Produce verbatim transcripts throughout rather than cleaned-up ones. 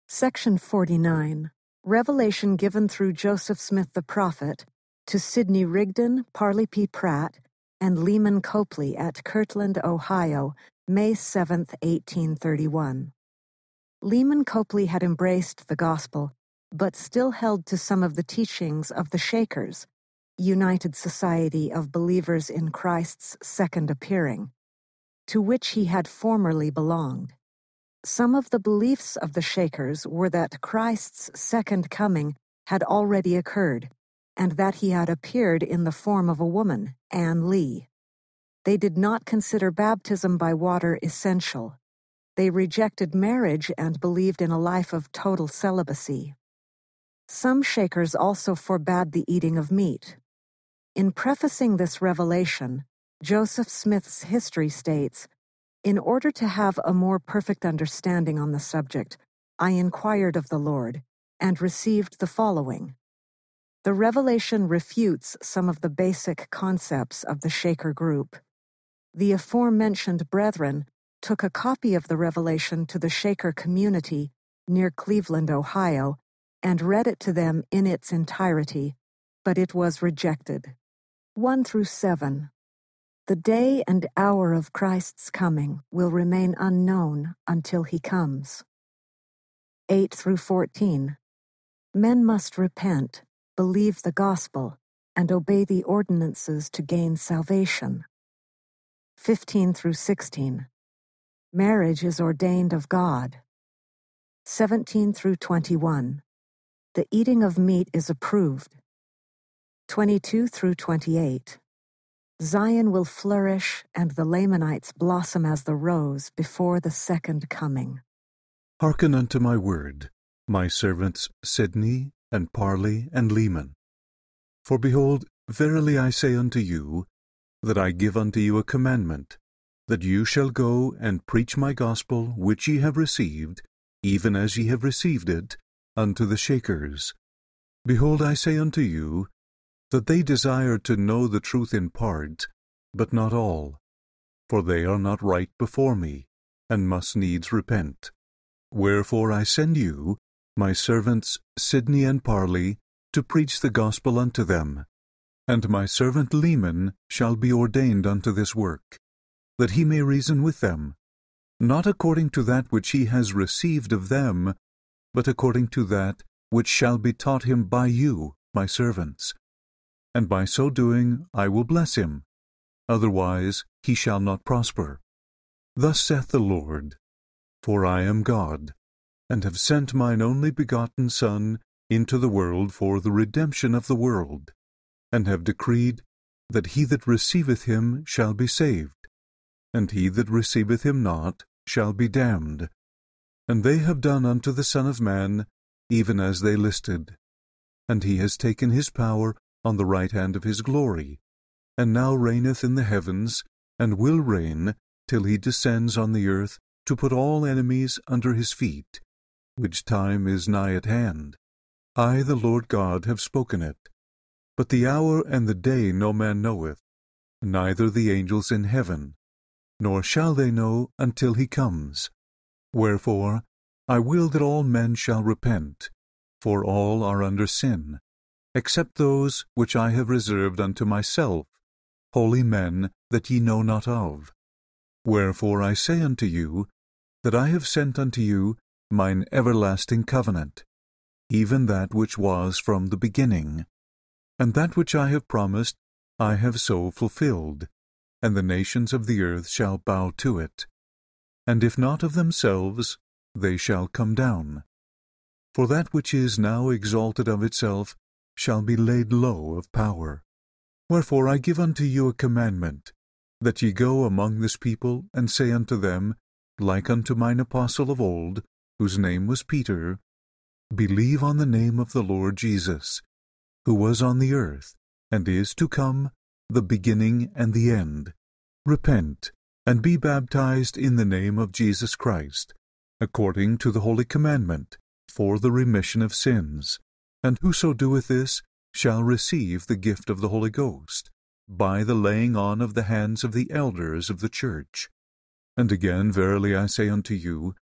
Section forty-nine. Revelation given through Joseph Smith the prophet to Sidney Rigdon, Parley P. Pratt, and Lehman Copley at Kirtland, Ohio, May seventh, eighteen thirty-one. Lehman Copley had embraced the gospel, but still held to some of the teachings of the Shakers, United Society of Believers in Christ's Second Appearing, to which he had formerly belonged. Some of the beliefs of the Shakers were that Christ's second coming had already occurred, and that he had appeared in the form of a woman, Ann Lee. They did not consider baptism by water essential. They rejected marriage and believed in a life of total celibacy. Some Shakers also forbade the eating of meat. In prefacing this revelation, Joseph Smith's history states, "In order to have a more perfect understanding on the subject, I inquired of the Lord, and received the following." The revelation refutes some of the basic concepts of the Shaker group. The aforementioned brethren took a copy of the revelation to the Shaker community near Cleveland, Ohio, and read it to them in its entirety, but it was rejected. one through seven. The day and hour of Christ's coming will remain unknown until he comes. eight through fourteen. Men must repent, believe the gospel, and obey the ordinances to gain salvation. fifteen through sixteen. Marriage is ordained of God. seventeen through twenty-one. The eating of meat is approved. twenty-two through twenty-eight. Zion will flourish and the Lamanites blossom as the rose before the second coming. Hearken unto my word, my servants Sidney and Parley and Lehman. For behold, verily I say unto you, that I give unto you a commandment, that you shall go and preach my gospel which ye have received, even as ye have received it, unto the Shakers. Behold, I say unto you, that they desire to know the truth in part, but not all. For they are not right before me, and must needs repent. Wherefore I send you, my servants Sidney and Parley, to preach the gospel unto them. And my servant Lehman shall be ordained unto this work, that he may reason with them, not according to that which he has received of them, but according to that which shall be taught him by you, my servants. And by so doing I will bless him, otherwise he shall not prosper. Thus saith the Lord, For I am God, and have sent mine only begotten Son into the world for the redemption of the world, and have decreed that he that receiveth him shall be saved, and he that receiveth him not shall be damned. And they have done unto the Son of Man even as they listed. And he has taken his power on the right hand of his glory, and now reigneth in the heavens, and will reign till he descends on the earth to put all enemies under his feet, which time is nigh at hand. I, the Lord God, have spoken it. But the hour and the day no man knoweth, neither the angels in heaven, nor shall they know until he comes. Wherefore I will that all men shall repent, for all are under sin, except those which I have reserved unto myself, holy men that ye know not of. Wherefore I say unto you, that I have sent unto you mine everlasting covenant, even that which was from the beginning. And that which I have promised I have so fulfilled, and the nations of the earth shall bow to it. And if not of themselves, they shall come down. For that which is now exalted of itself shall be laid low of power. Wherefore I give unto you a commandment, that ye go among this people, and say unto them, like unto mine apostle of old, whose name was Peter, Believe on the name of the Lord Jesus, who was on the earth, and is to come, the beginning and the end. Repent, and be baptized in the name of Jesus Christ, according to the holy commandment, for the remission of sins. And whoso doeth this shall receive the gift of the Holy Ghost, by the laying on of the hands of the elders of the church. And again, verily I say unto you,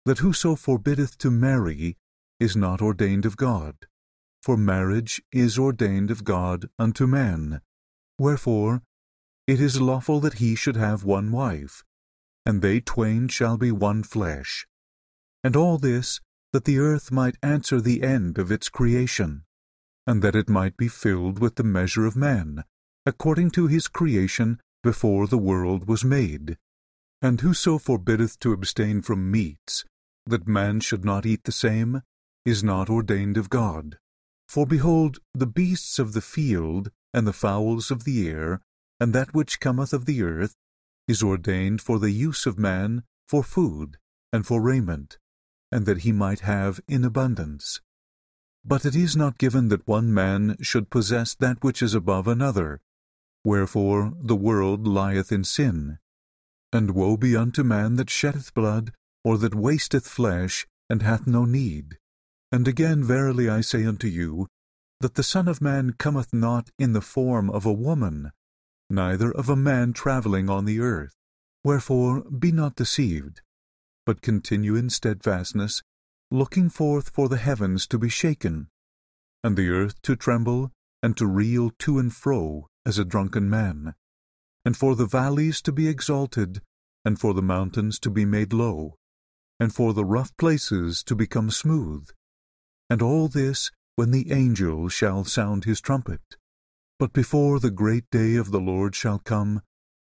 that whoso forbiddeth to marry is not ordained of God, for marriage is ordained of God unto man. Wherefore it is lawful that he should have one wife, and they twain shall be one flesh. And all this, that the earth might answer the end of its creation, and that it might be filled with the measure of man, according to his creation before the world was made. And whoso forbiddeth to abstain from meats, that man should not eat the same, is not ordained of God. For behold, the beasts of the field, and the fowls of the air, and that which cometh of the earth, is ordained for the use of man, for food, and for raiment, and that he might have in abundance. But it is not given that one man should possess that which is above another. Wherefore the world lieth in sin. And woe be unto man that sheddeth blood, or that wasteth flesh, and hath no need. And again, verily I say unto you, that the Son of Man cometh not in the form of a woman, neither of a man travelling on the earth. Wherefore be not deceived, but continue in steadfastness, looking forth for the heavens to be shaken, and the earth to tremble, and to reel to and fro as a drunken man, and for the valleys to be exalted, and for the mountains to be made low, and for the rough places to become smooth, and all this when the angel shall sound his trumpet. But before the great day of the Lord shall come,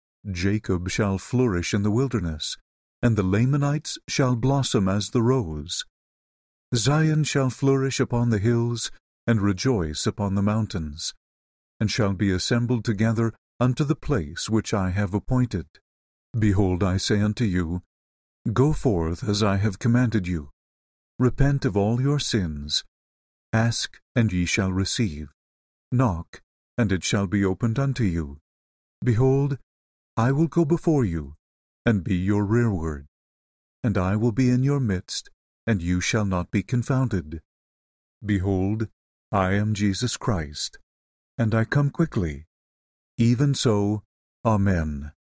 Jacob shall flourish in the wilderness, and the Lamanites shall blossom as the rose. Zion shall flourish upon the hills, and rejoice upon the mountains, and shall be assembled together unto the place which I have appointed. Behold, I say unto you, Go forth as I have commanded you. Repent of all your sins. Ask, and ye shall receive. Knock, and it shall be opened unto you. Behold, I will go before you, and be your rearward. And I will be in your midst, and you shall not be confounded. Behold, I am Jesus Christ, and I come quickly. Even so, Amen.